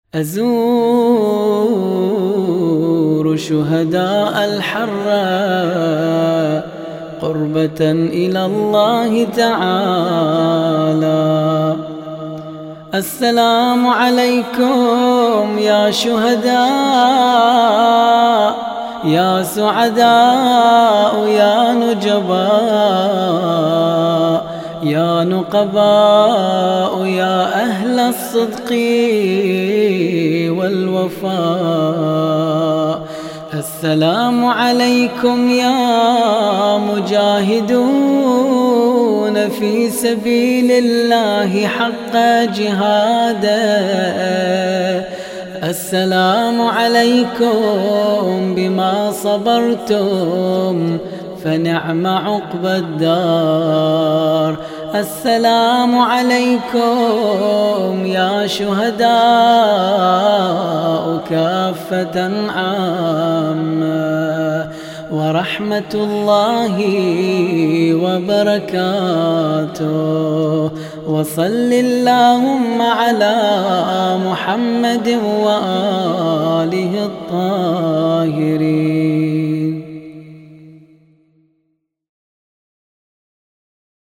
أزور شهداء الحرة قربة إلى الله تعالى. السلام عليكم يا شهداء، يا سعداء، يا نجباء، يا نقباء، يا أهل الصدق والوفاء. السلام عليكم يا مجاهدون في سبيل الله حق جهاده. السلام عليكم بما صبرتم فنعم عقبى الدار. السلام عليكم يا شهداء كافة عامة، ورحمة الله وبركاته. وصل اللهم على محمد وآله الطاهرين.